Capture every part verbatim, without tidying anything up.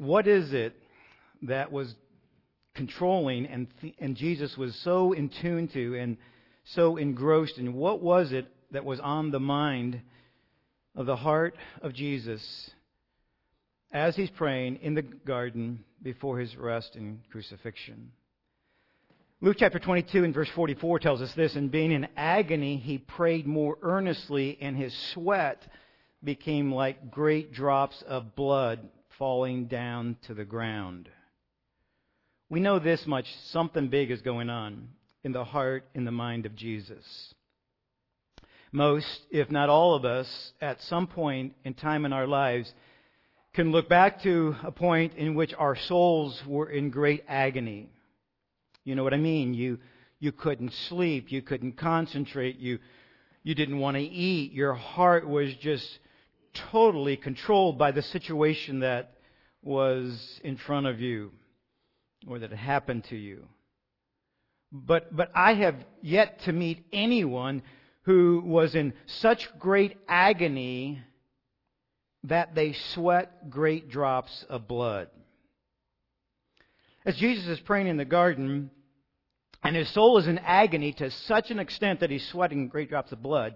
what is it that was controlling and th- and Jesus was so in tune to and so engrossed in? What was it that was on the mind of the heart of Jesus as he's praying in the garden before his arrest and crucifixion? Luke chapter twenty-two and verse forty-four tells us this: and being in agony, he prayed more earnestly, and his sweat became like great drops of blood falling down to the ground. We know this much: something big is going on in the heart, in the mind of Jesus. Most, if not all of us, at some point in time in our lives, can look back to a point in which our souls were in great agony. You know what I mean? You you couldn't sleep, you couldn't concentrate, you you didn't want to eat. Your heart was just totally controlled by the situation that was in front of you or that had happened to you. But but I have yet to meet anyone who was in such great agony that they sweat great drops of blood. As Jesus is praying in the garden, and his soul is in agony to such an extent that he's sweating great drops of blood,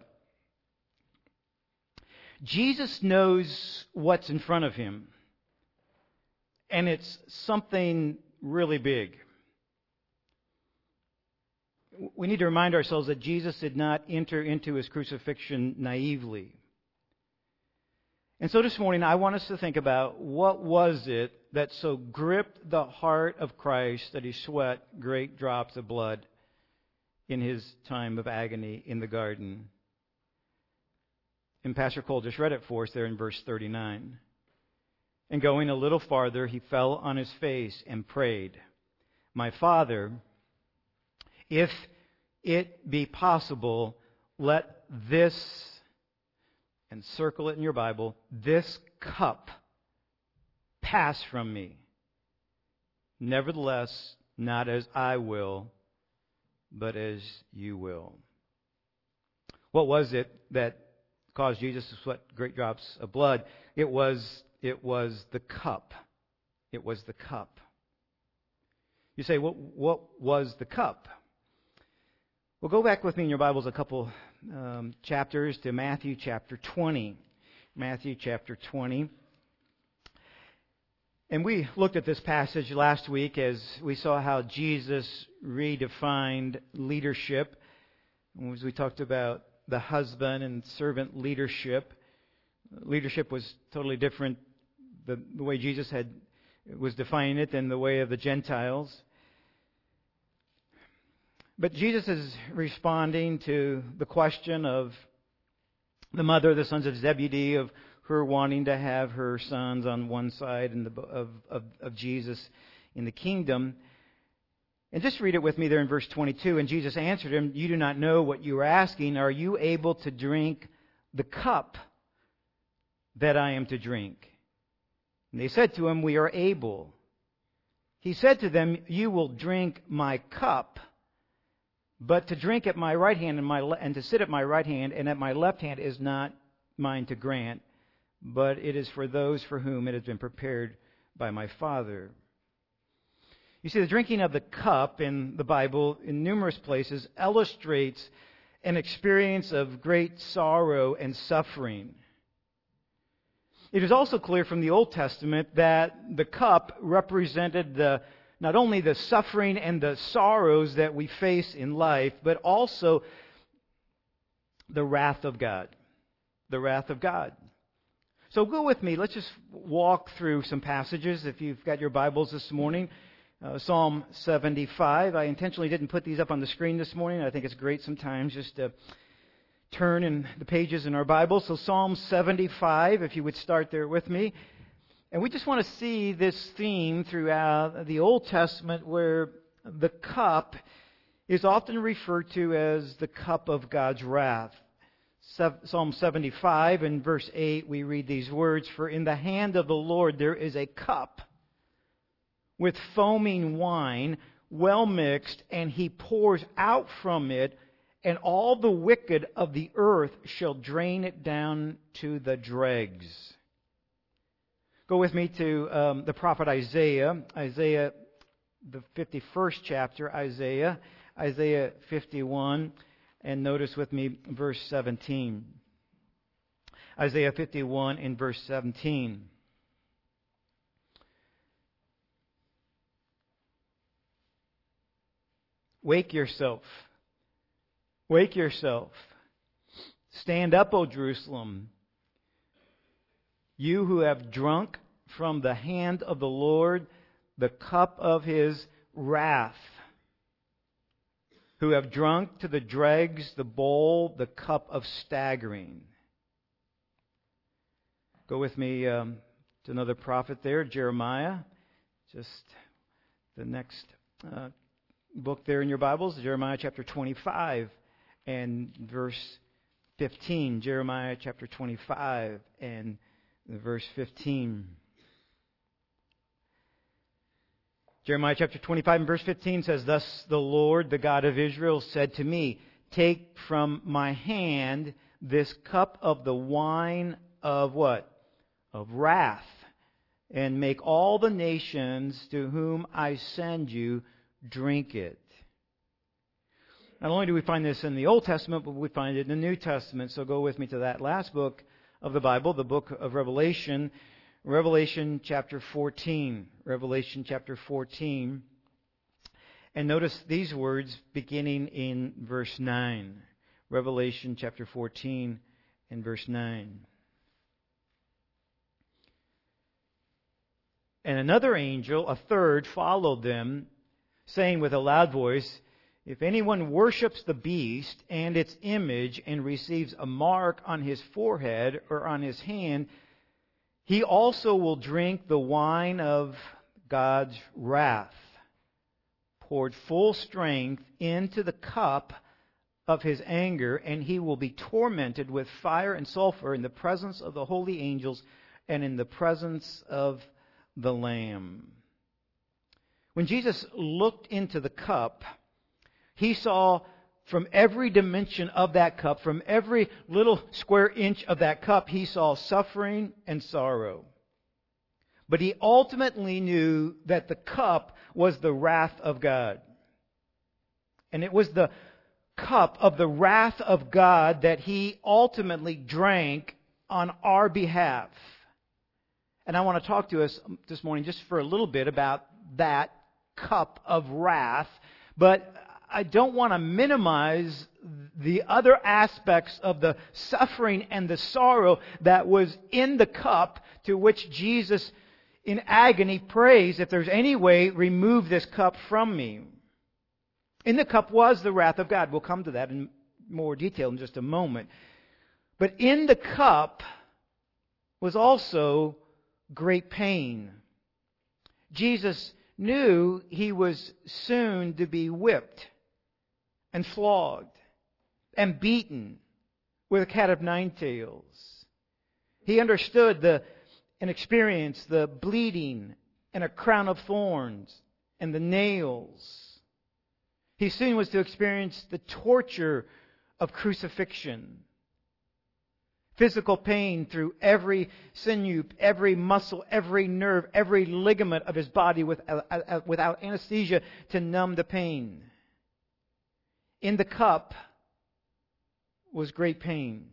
Jesus knows what's in front of him. And it's something really big. We need to remind ourselves that Jesus did not enter into his crucifixion naively. And so this morning, I want us to think about what was it that so gripped the heart of Christ that he sweat great drops of blood in his time of agony in the garden. And Pastor Cole just read it for us there in verse thirty-nine. And going a little farther, he fell on his face and prayed, "My Father, if it be possible, let this," and circle it in your Bible, "this cup pass from me. Nevertheless, not as I will, but as you will." What was it that caused Jesus to sweat great drops of blood? It was, it was the cup. It was the cup. You say, what, what was the cup? Well, go back with me in your Bibles a couple um, chapters to Matthew chapter twenty. Matthew chapter twenty. And we looked at this passage last week as we saw how Jesus redefined leadership. As we talked about the husband and servant leadership. Leadership was totally different, the, the way Jesus had was defining it, than the way of the Gentiles. But Jesus is responding to the question of the mother of the sons of Zebedee, of her wanting to have her sons on one side and the, of, of, of Jesus in the kingdom. And just read it with me there in verse twenty-two. And Jesus answered him, "You do not know what you are asking. Are you able to drink the cup that I am to drink?" And they said to him, "We are able." He said to them, "You will drink my cup, but to drink at my right hand and, my le- and to sit at my right hand and at my left hand is not mine to grant, but it is for those for whom it has been prepared by my Father." You see, the drinking of the cup in the Bible, in numerous places, illustrates an experience of great sorrow and suffering. It is also clear from the Old Testament that the cup represented the not only the suffering and the sorrows that we face in life, but also the wrath of God. The wrath of God. So go with me. Let's just walk through some passages if you've got your Bibles this morning. Uh, Psalm seventy-five. I intentionally didn't put these up on the screen this morning. I think it's great sometimes just to turn in the pages in our Bible. So Psalm seventy-five, if you would start there with me. And we just want to see this theme throughout the Old Testament where the cup is often referred to as the cup of God's wrath. Psalm seventy-five and verse eight, we read these words, "For in the hand of the Lord there is a cup with foaming wine, well mixed, and he pours out from it, and all the wicked of the earth shall drain it down to the dregs." Go with me to um, the prophet Isaiah, Isaiah, the fifty-first chapter, Isaiah, Isaiah fifty-one, and notice with me verse seventeen. Isaiah fifty-one in verse seventeen. Wake yourself. Wake yourself. Stand up, O Jerusalem, you who have drunk from the hand of the Lord the cup of His wrath, who have drunk to the dregs the bowl, the cup of staggering. Go with me um, to another prophet there, Jeremiah. Just the next uh, book there in your Bibles, Jeremiah chapter twenty-five and verse fifteen. Jeremiah chapter twenty-five and verse fifteen. Jeremiah chapter twenty-five and verse fifteen says, Thus the Lord, the God of Israel, said to me, Take from my hand this cup of the wine of what? Of wrath, and make all the nations to whom I send you drink it. Not only do we find this in the Old Testament, but we find it in the New Testament. So go with me to that last book of the Bible, the book of Revelation. Revelation chapter fourteen. Revelation chapter fourteen. And notice these words beginning in verse nine. Revelation chapter fourteen and verse nine. And another angel, a third, followed them, saying with a loud voice, If anyone worships the beast and its image and receives a mark on his forehead or on his hand, he also will drink the wine of God's wrath, poured full strength into the cup of His anger, and he will be tormented with fire and sulfur in the presence of the holy angels and in the presence of the Lamb. When Jesus looked into the cup, He saw from every dimension of that cup, from every little square inch of that cup, He saw suffering and sorrow. But He ultimately knew that the cup was the wrath of God. And it was the cup of the wrath of God that He ultimately drank on our behalf. And I want to talk to us this morning just for a little bit about that cup of wrath. But I don't want to minimize the other aspects of the suffering and the sorrow that was in the cup, to which Jesus in agony prays, if there's any way, remove this cup from me. In the cup was the wrath of God. We'll come to that in more detail in just a moment. But in the cup was also great pain. Jesus knew He was soon to be whipped and flogged and beaten with a cat of nine tails. He understood the and experienced the bleeding and a crown of thorns and the nails. He soon was to experience the torture of crucifixion. Physical pain through every sinew, every muscle, every nerve, every ligament of His body with, uh, uh, without anesthesia to numb the pain. In the cup was great pain.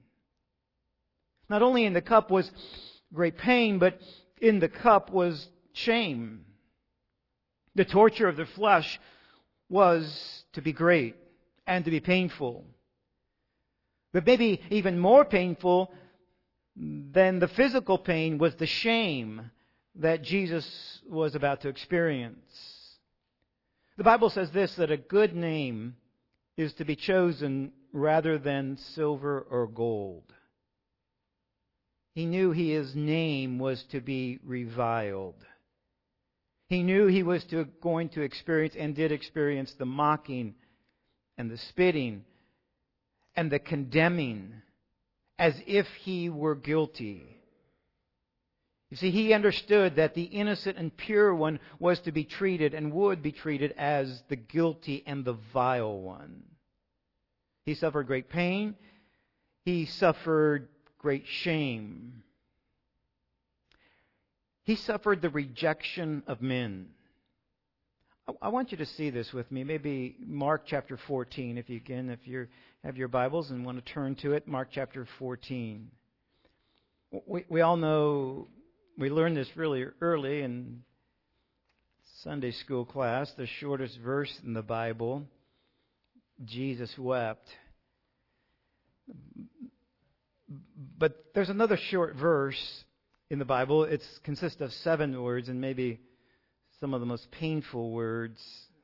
Not only in the cup was great pain, but in the cup was shame. The torture of the flesh was to be great and to be painful. But maybe even more painful than the physical pain was the shame that Jesus was about to experience. The Bible says this, that a good name is to be chosen rather than silver or gold. He knew his name was to be reviled. He knew he was to, going to experience and did experience the mocking and the spitting and the condemning as if he were guilty. You see, he understood that the innocent and pure one was to be treated and would be treated as the guilty and the vile one. He suffered great pain. He suffered great shame. He suffered the rejection of men. I want you to see this with me. Maybe Mark chapter fourteen, if you can, if you have your Bibles and want to turn to it. Mark chapter fourteen. We, we all know, we learned this really early in Sunday school class, the shortest verse in the Bible. Jesus wept. But there's another short verse in the Bible. It consists of seven words and maybe some of the most painful words.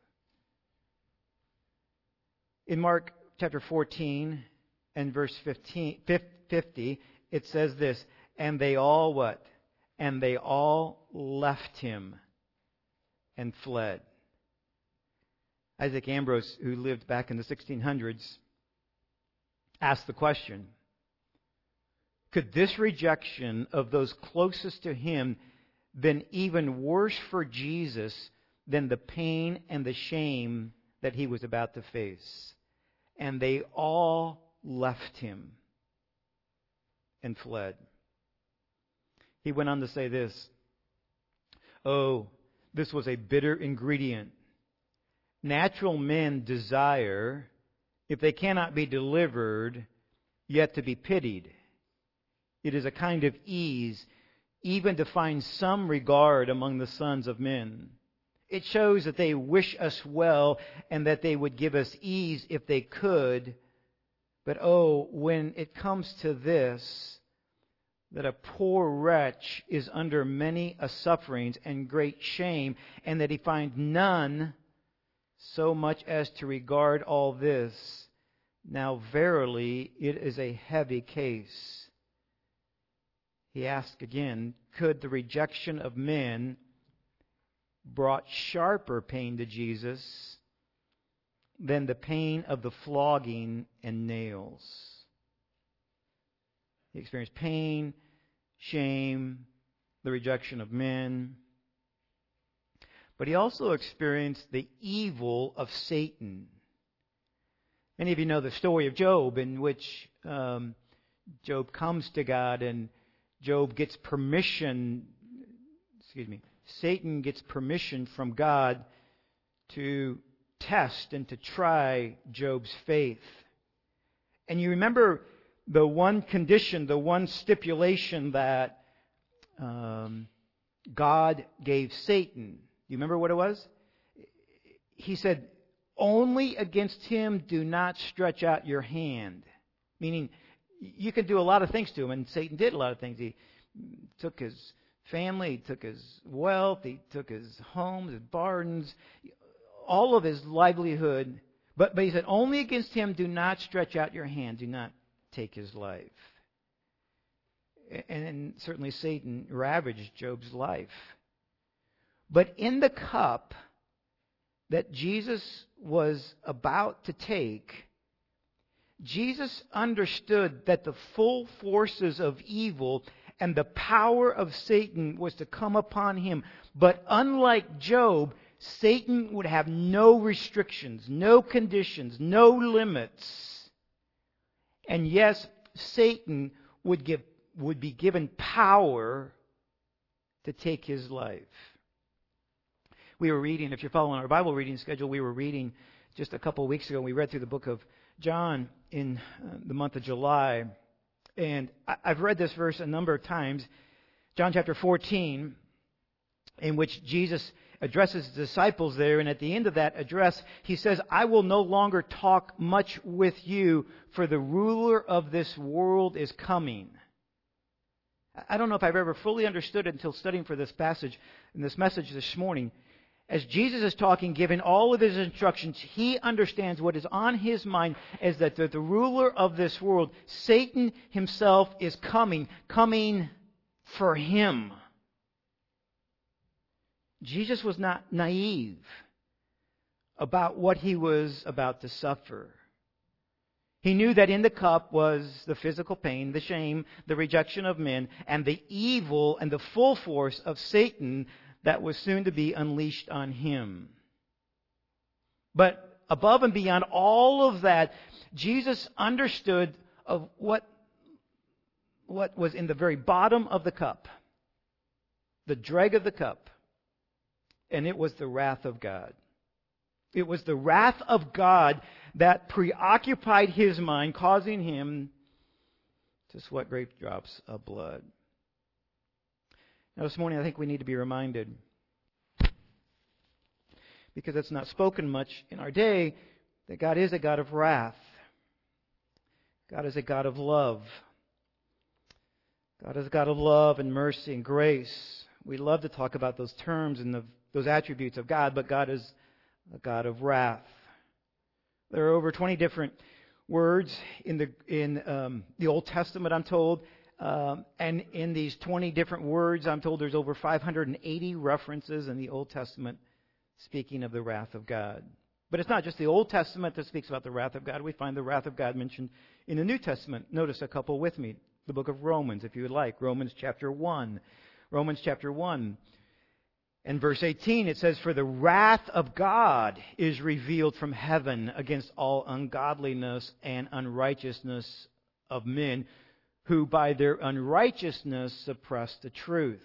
In Mark chapter fourteen and verse fifteen, fifty, it says this, and they all what? And they all left him and fled. Isaac Ambrose, who lived back in the sixteen hundreds, asked the question, could this rejection of those closest to him been even worse for Jesus than the pain and the shame that he was about to face? And they all left him and fled. He went on to say this, oh, this was a bitter ingredient. Natural men desire, if they cannot be delivered, yet to be pitied. It is a kind of ease, even to find some regard among the sons of men. It shows that they wish us well and that they would give us ease if they could. But oh, when it comes to this, that a poor wretch is under many a sufferings and great shame, and that he finds none so much as to regard all this. Now verily it is a heavy case. He asked again, could the rejection of men brought sharper pain to Jesus than the pain of the flogging and nails? He experienced pain, shame, the rejection of men. But he also experienced the evil of Satan. Many of you know the story of Job, in which um, Job comes to God and Job gets permission, excuse me, Satan gets permission from God to test and to try Job's faith. And you remember the one condition, the one stipulation that um, God gave Satan. You remember what it was? He said, only against him do not stretch out your hand. Meaning, you can do a lot of things to him, and Satan did a lot of things. He took his family, he took his wealth, he took his homes, his barns, all of his livelihood. But, but he said, only against him do not stretch out your hand, do not take his life. And, and certainly Satan ravaged Job's life. But in the cup that Jesus was about to take, Jesus understood that the full forces of evil and the power of Satan was to come upon him. But unlike Job, Satan would have no restrictions, no conditions, no limits. And yes, Satan would give would be given power to take his life. We were reading, if you're following our Bible reading schedule, we were reading just a couple of weeks ago. We read through the book of John in uh, the month of July. And I, I've read this verse a number of times. John chapter fourteen, in which Jesus addresses the disciples there. And at the end of that address, he says, I will no longer talk much with you, for the ruler of this world is coming. I don't know if I've ever fully understood it until studying for this passage and this message this morning. As Jesus is talking, giving all of his instructions, he understands what is on his mind is that the, the ruler of this world, Satan himself, is coming, coming for him. Jesus was not naive about what he was about to suffer. He knew that in the cup was the physical pain, the shame, the rejection of men, and the evil and the full force of Satan that was soon to be unleashed on him. But above and beyond all of that, Jesus understood of what, what was in the very bottom of the cup. the drag of the cup, and it was the wrath of God. It was the wrath of God that preoccupied his mind, causing him to sweat great drops of blood. Now, this morning I think we need to be reminded, because it's not spoken much in our day, that God is a God of wrath. God is a God of love. God is a God of love and mercy and grace. We love to talk about those terms and the, those attributes of God, but God is a God of wrath. There are over twenty different words in the in um, the Old Testament, I'm told, um, and in these twenty different words, I'm told there's over five hundred eighty references in the Old Testament speaking of the wrath of God. But it's not just the Old Testament that speaks about the wrath of God. We find the wrath of God mentioned in the New Testament. Notice a couple with me. The book of Romans, if you would like. Romans chapter one. Romans chapter one. And verse eighteen, it says, "For the wrath of God is revealed from heaven against all ungodliness and unrighteousness of men, who by their unrighteousness suppress the truth."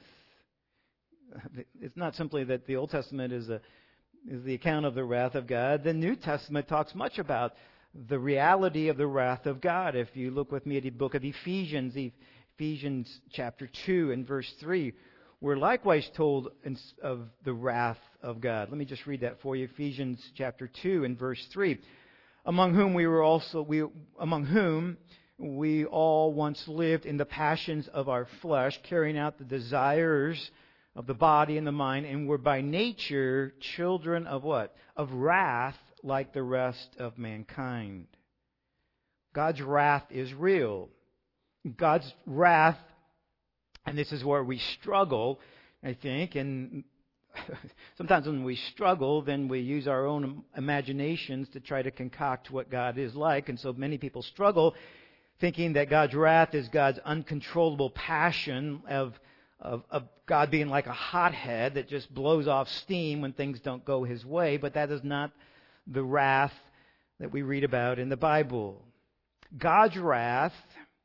It's not simply that the Old Testament is a is the account of the wrath of God. The New Testament talks much about the reality of the wrath of God. If you look with me at the book of Ephesians, Ephesians chapter two and verse three, we're likewise told of the wrath of God. Let me just read that for you. Ephesians chapter two and verse three. Among whom we were also we among whom we all once lived in the passions of our flesh, carrying out the desires of the body and the mind, and were by nature children of what? Of wrath, like the rest of mankind. God's wrath is real. God's wrath, and this is where we struggle, I think, and sometimes when we struggle, then we use our own imaginations to try to concoct what God is like, and so many people struggle thinking that God's wrath is God's uncontrollable passion of Of, of God being like a hothead that just blows off steam when things don't go His way. But that is not the wrath that we read about in the Bible. God's wrath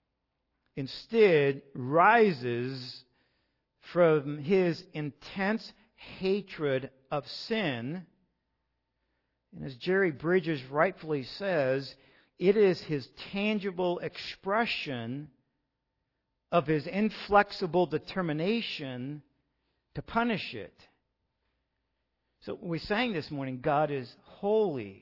instead rises from His intense hatred of sin. And as Jerry Bridges rightfully says, it is His tangible expression of His inflexible determination to punish it. So we sang this morning, God is holy.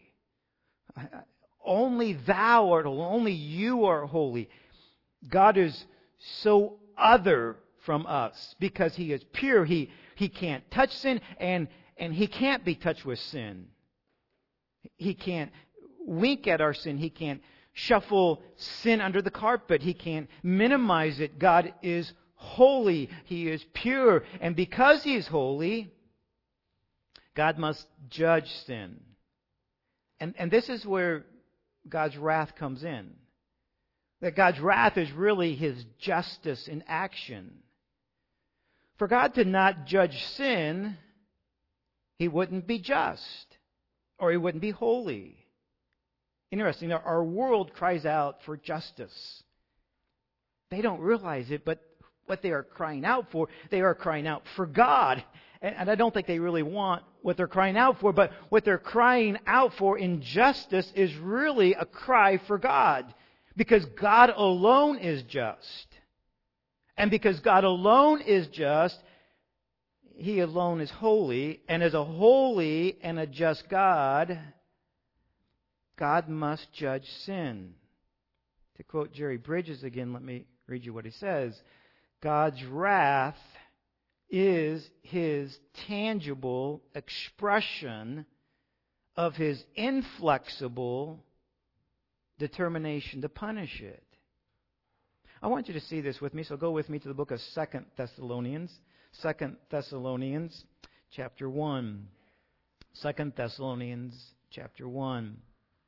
Only Thou art holy. Only You are holy. God is so other from us because He is pure. He, he can't touch sin, and, and He can't be touched with sin. He can't wink at our sin. He can't shuffle sin under the carpet. He can't minimize it. God is holy. He is pure. And because He is holy, God must judge sin. And, and this is where God's wrath comes in. That God's wrath is really His justice in action. For God to not judge sin, He wouldn't be just, or He wouldn't be holy. Interesting, our world cries out for justice. They don't realize it, but what they are crying out for, they are crying out for God. And I don't think they really want what they're crying out for, but what they're crying out for in justice is really a cry for God. Because God alone is just. And because God alone is just, He alone is holy. And as a holy and a just God, God must judge sin. To quote Jerry Bridges again, let me read you what he says. God's wrath is His tangible expression of His inflexible determination to punish it. I want you to see this with me, so go with me to the book of Second Thessalonians. Second Thessalonians chapter one. Second Thessalonians chapter one.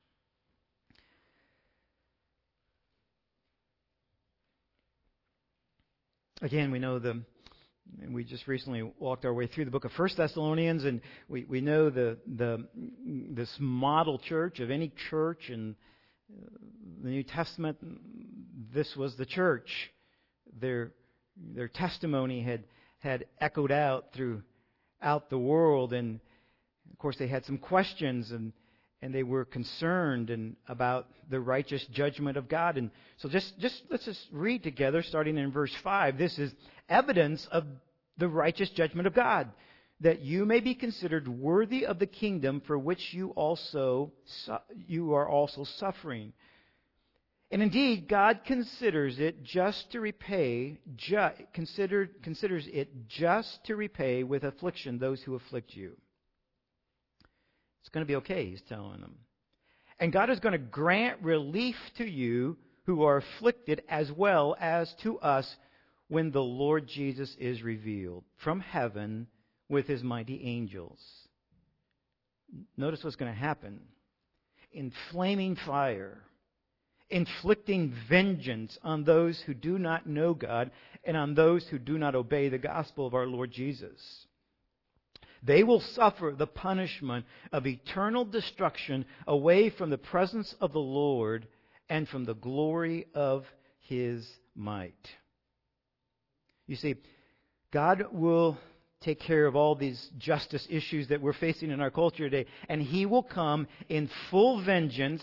Again, we know the, we just recently walked our way through the book of First Thessalonians, and we, we know the the this model church of any church in the New Testament. This was the church. Their their testimony had had echoed out throughout the world. And, of course, they had some questions, and, and they were concerned and about the righteous judgment of God. And so just, just let's just read together, starting in verse five. This is evidence of the righteous judgment of God, that you may be considered worthy of the kingdom for which you also you are also suffering. And indeed, God considers it just to repay, ju- considered, considers it just to repay with affliction those who afflict you. It's going to be okay, he's telling them. And God is going to grant relief to you who are afflicted as well as to us when the Lord Jesus is revealed from heaven with his mighty angels. Notice what's going to happen. In flaming fire, inflicting vengeance on those who do not know God and on those who do not obey the gospel of our Lord Jesus. They will suffer the punishment of eternal destruction away from the presence of the Lord and from the glory of his might. You see, God will take care of all these justice issues that we're facing in our culture today, and he will come in full vengeance.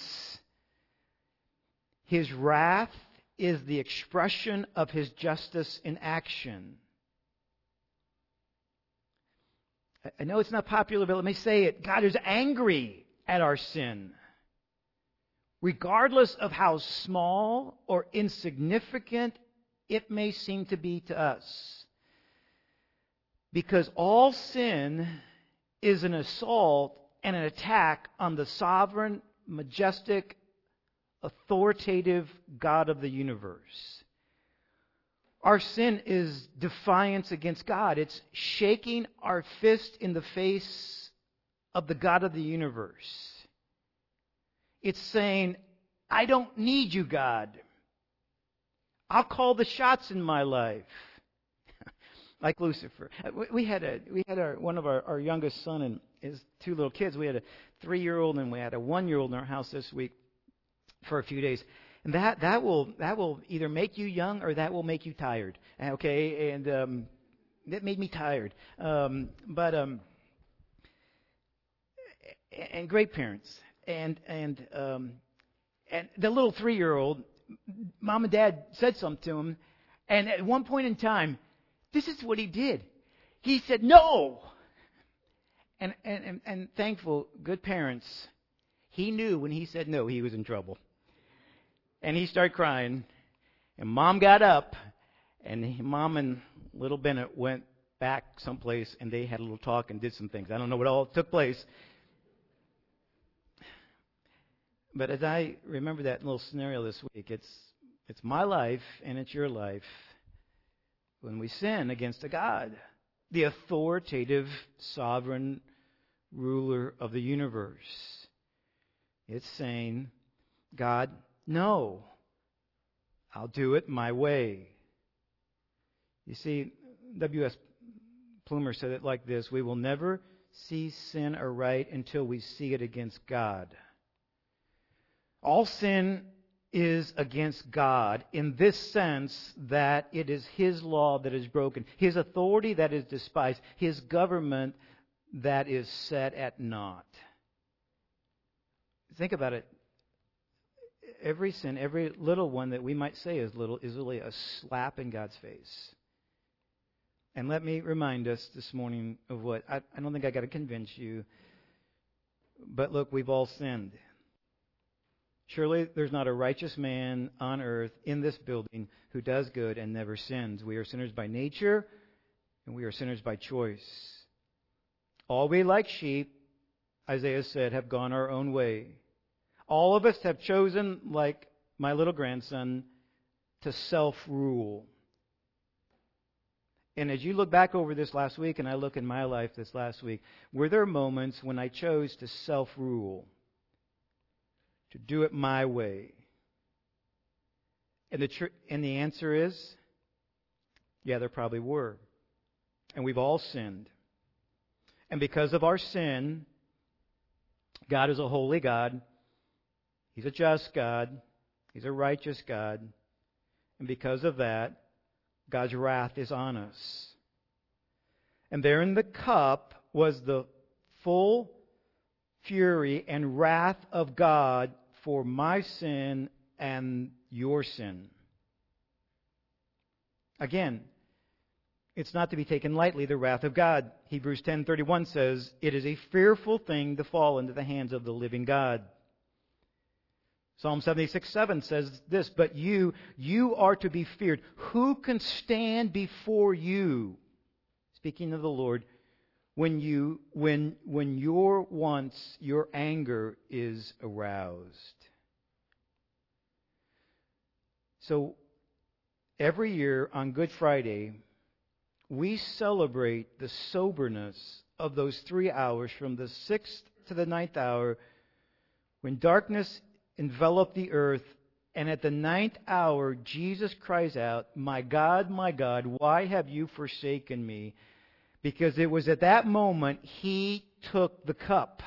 His wrath is the expression of his justice in action. I know it's not popular, but let me say it. God is angry at our sin. Regardless of how small or insignificant it may seem to be to us. Because all sin is an assault and an attack on the sovereign, majestic, authoritative God of the universe. Our sin is defiance against God. It's shaking our fist in the face of the God of the universe. It's saying, I don't need you, God. I'll call the shots in my life. Like Lucifer. We had a we had our one of our, our youngest son and his two little kids. We had a three-year-old and we had a one-year-old in our house this week for a few days. And that, that will that will either make you young or that will make you tired. Okay, and um, that made me tired. Um, but um, and great parents, and and um, and the little three-year-old, mom and dad said something to him, and at one point in time, this is what he did. He said no. And and and, and thankful, good parents, he knew when he said no, he was in trouble. And he started crying, and Mom got up, and he, Mom and little Bennett went back someplace, and they had a little talk and did some things. I don't know what all took place. But as I remember that little scenario this week, it's it's my life and it's your life when we sin against a God, the authoritative, sovereign ruler of the universe. It's saying, God, no, I'll do it my way. You see, W S Plumer said it like this: we will never see sin aright until we see it against God. All sin is against God in this sense that it is His law that is broken, His authority that is despised, His government that is set at naught. Think about it. Every sin, every little one that we might say is little, is really a slap in God's face. And let me remind us this morning of what, I, I don't think I got to convince you, but look, we've all sinned. Surely there's not a righteous man on earth in this building who does good and never sins. We are sinners by nature, and we are sinners by choice. All we, like sheep, Isaiah said, have gone our own way. All of us have chosen, like my little grandson, to self-rule. And as you look back over this last week, and I look in my life this last week, were there moments when I chose to self-rule? To do it my way? And the, tr- and the answer is, yeah, there probably were. And we've all sinned. And because of our sin, God is a holy God. He's a just God. He's a righteous God. And because of that, God's wrath is on us. And there in the cup was the full fury and wrath of God for my sin and your sin. Again, it's not to be taken lightly, the wrath of God. Hebrews ten thirty-one says, "It is a fearful thing to fall into the hands of the living God." Psalm seventy-six seven says this, "But you, you are to be feared. Who can stand before you?" Speaking of the Lord, when you when when your wants, your anger is aroused. So every year on Good Friday, we celebrate the soberness of those three hours from the sixth to the ninth hour when darkness enveloped the earth, and at the ninth hour Jesus cries out, "My God, my God, why have you forsaken me?" Because it was at that moment He took the cup.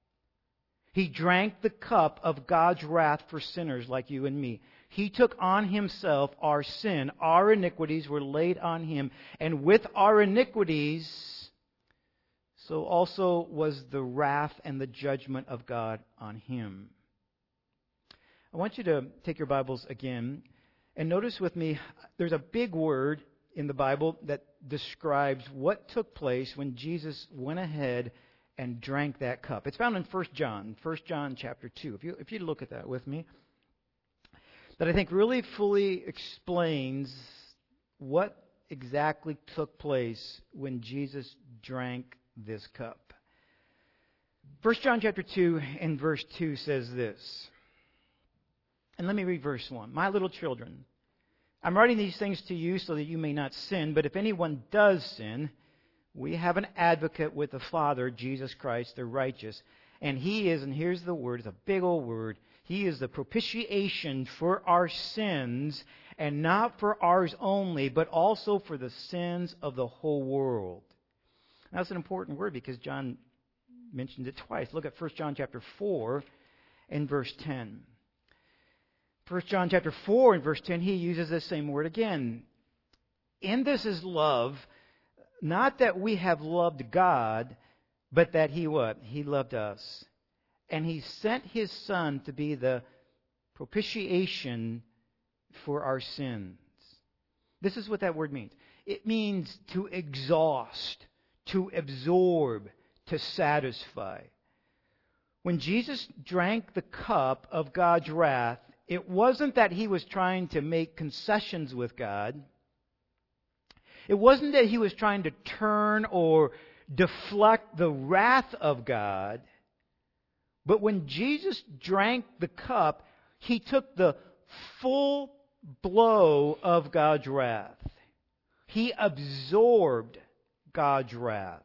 He drank the cup of God's wrath for sinners like you and me. He took on Himself our sin. Our iniquities were laid on Him. And with our iniquities, so also was the wrath and the judgment of God on Him. I want you to take your Bibles again and notice with me, there's a big word in the Bible that describes what took place when Jesus went ahead and drank that cup. It's found in First John, First John chapter two. If you if you look at that with me, that I think really fully explains what exactly took place when Jesus drank this cup. First John chapter two and verse two says this. And let me read verse one. "My little children, I'm writing these things to you so that you may not sin, but if anyone does sin, we have an advocate with the Father, Jesus Christ, the righteous. And He is," and here's the word, it's a big old word, "He is the propitiation for our sins, and not for ours only, but also for the sins of the whole world." Now, that's an important word because John mentioned it twice. Look at First John chapter four and verse ten. First John chapter four and verse ten, he uses this same word again. "In this is love, not that we have loved God, but that He what? He loved us. And He sent His Son to be the propitiation for our sins." This is what that word means. It means to exhaust, to absorb, to satisfy. When Jesus drank the cup of God's wrath, it wasn't that He was trying to make concessions with God. It wasn't that He was trying to turn or deflect the wrath of God. But when Jesus drank the cup, He took the full blow of God's wrath. He absorbed God's wrath.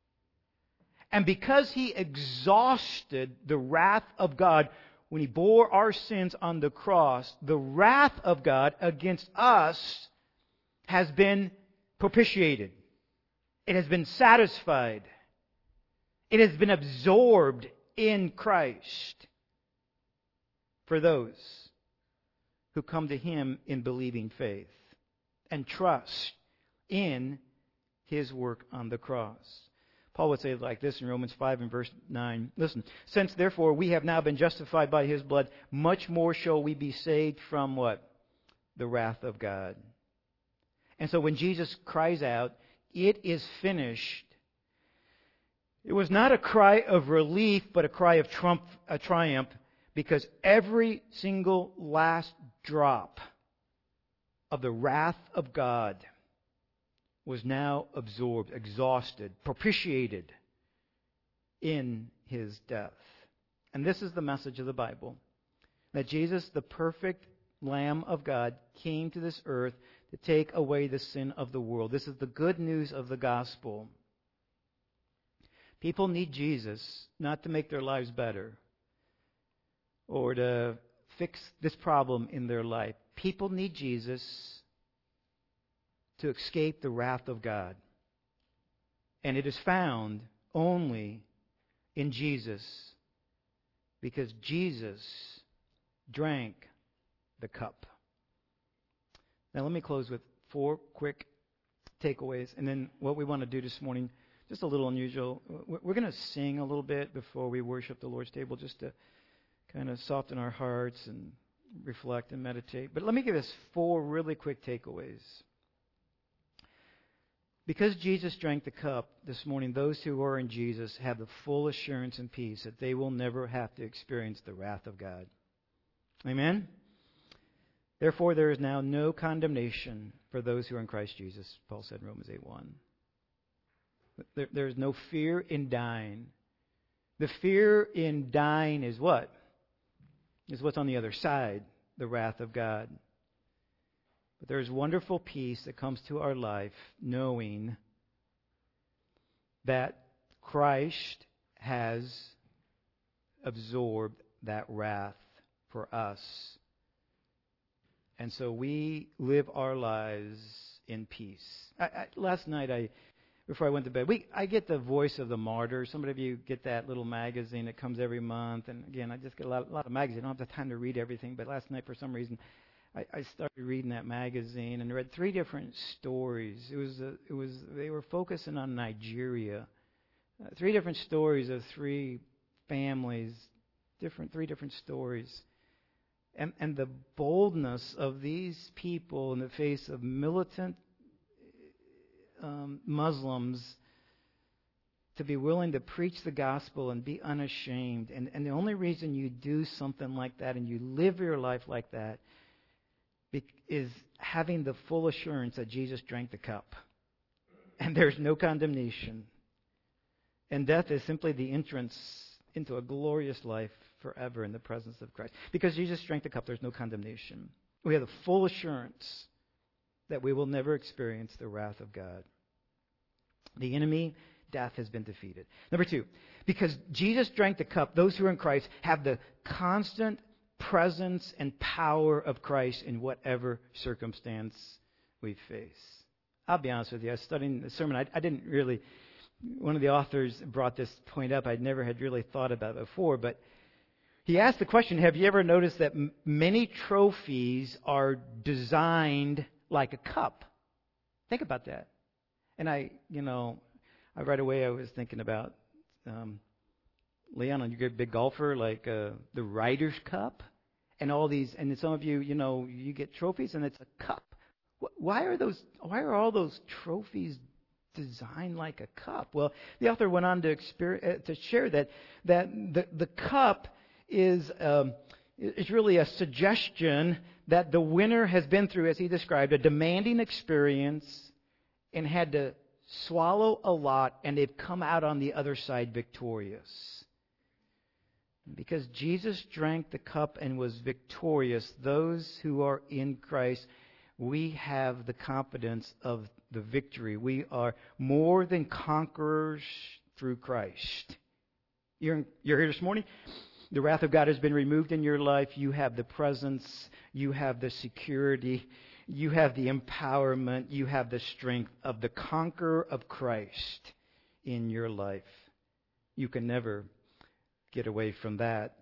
And because He exhausted the wrath of God when He bore our sins on the cross, the wrath of God against us has been propitiated. It has been satisfied. It has been absorbed in Christ for those who come to Him in believing faith and trust in His work on the cross. Paul would say it like this in Romans five and verse nine. Listen, "Since therefore we have now been justified by His blood, much more shall we be saved from" what? "The wrath of God." And so when Jesus cries out, "It is finished," it was not a cry of relief, but a cry of trump, a triumph, because every single last drop of the wrath of God was now absorbed, exhausted, propitiated in His death. And this is the message of the Bible, that Jesus, the perfect Lamb of God, came to this earth to take away the sin of the world. This is the good news of the gospel. People need Jesus not to make their lives better or to fix this problem in their life. People need Jesus to escape the wrath of God. And it is found only in Jesus, because Jesus drank the cup. Now let me close with four quick takeaways. And then what we want to do this morning, just a little unusual. We're going to sing a little bit before we worship the Lord's table just to kind of soften our hearts and reflect and meditate. But let me give us four really quick takeaways. Because Jesus drank the cup this morning, those who are in Jesus have the full assurance and peace that they will never have to experience the wrath of God. Amen? Therefore, there is now no condemnation for those who are in Christ Jesus, Paul said in Romans eight one. There, there is no fear in dying. The fear in dying is what? Is what's on the other side, the wrath of God. But there is wonderful peace that comes to our life knowing that Christ has absorbed that wrath for us. And so we live our lives in peace. I, I, last night, I before I went to bed, we I get the Voice of the Martyr. Some of you get that little magazine that comes every month. And again, I just get a lot, a lot of magazines. I don't have the time to read everything. But last night, for some reason, I, I started reading that magazine and read three different stories. It was a, it was they were focusing on Nigeria. Uh, three different stories of three families, different three different stories. And, and the boldness of these people in the face of militant um, Muslims to be willing to preach the gospel and be unashamed. And, and the only reason you do something like that and you live your life like that be, is having the full assurance that Jesus drank the cup. And there's no condemnation. And death is simply the entrance into a glorious life forever in the presence of Christ. Because Jesus drank the cup, there's no condemnation. We have the full assurance that we will never experience the wrath of God. The enemy, death, has been defeated. Number two, because Jesus drank the cup, those who are in Christ have the constant presence and power of Christ in whatever circumstance we face. I'll be honest with you, I was studying the sermon. I, I didn't really, one of the authors brought this point up. I'd never had really thought about it before, but he asked the question, have you ever noticed that m- many trophies are designed like a cup? Think about that. And I, you know, I right away I was thinking about, um, Leon, you're a big golfer, like uh, the Ryder's Cup and all these, and some of you, you know, you get trophies and it's a cup. Why are those, why are all those trophies designed like a cup? Well, the author went on to, exper- uh, to share that, that the, the cup is um, is really a suggestion that the winner has been through, as he described, a demanding experience and had to swallow a lot, and they've come out on the other side victorious. Because Jesus drank the cup and was victorious, those who are in Christ, we have the confidence of the victory. We are more than conquerors through Christ. You're, you're here this morning? The wrath of God has been removed in your life. You have the presence. You have the security. You have the empowerment. You have the strength of the conqueror of Christ in your life. You can never get away from that.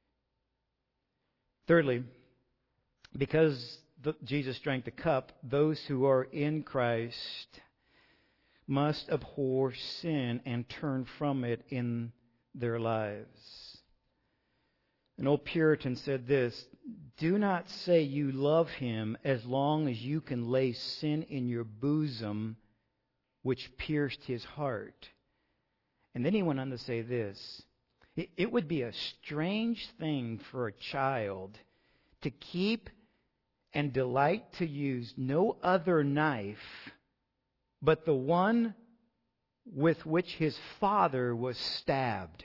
Thirdly, because the, Jesus drank the cup, those who are in Christ must abhor sin and turn from it in their lives. An old Puritan said this, "Do not say you love him as long as you can lay sin in your bosom, which pierced his heart." And then he went on to say this, "It, it would be a strange thing for a child to keep and delight to use no other knife but the one with which his father was stabbed."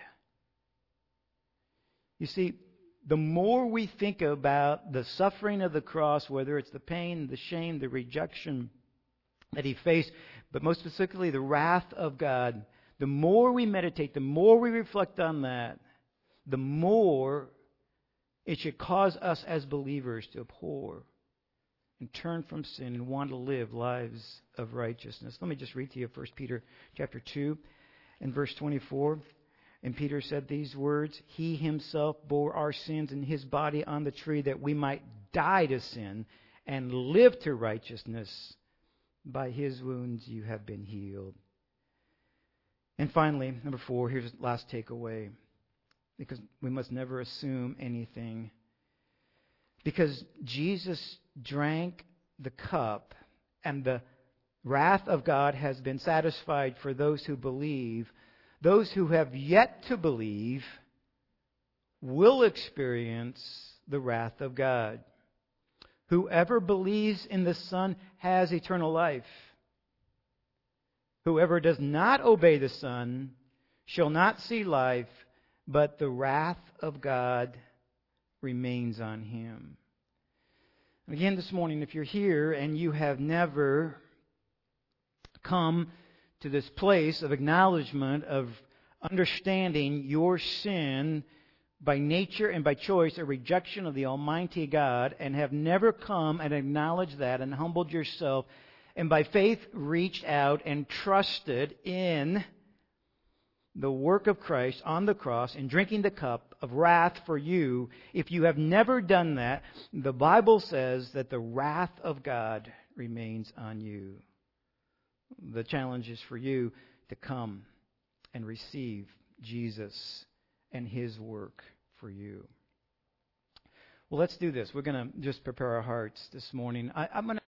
You see, the more we think about the suffering of the cross, whether it's the pain, the shame, the rejection that he faced, but most specifically the wrath of God, the more we meditate, the more we reflect on that, the more it should cause us as believers to abhor and turn from sin and want to live lives of righteousness. Let me just read to you First Peter chapter two and verse twenty-four. And Peter said these words, "He himself bore our sins in his body on the tree that we might die to sin and live to righteousness. By His wounds you have been healed. And finally, number four, here's the last takeaway. Because we must never assume anything. Because Jesus drank the cup, and the wrath of God has been satisfied for those who believe. Those who have yet to believe will experience the wrath of God. Whoever believes in the Son has eternal life. Whoever does not obey the Son shall not see life, but the wrath of God remains on him. And again this morning, if you're here and you have never come to this place of acknowledgement, of understanding your sin by nature and by choice, a rejection of the Almighty God, and have never come and acknowledged that and humbled yourself, and by faith reached out and trusted in the work of Christ on the cross and drinking the cup of wrath for you, if you have never done that, the Bible says that the wrath of God remains on you. The challenge is for you to come and receive Jesus and His work for you. Well, let's do this. We're going to just prepare our hearts this morning. I, I'm going to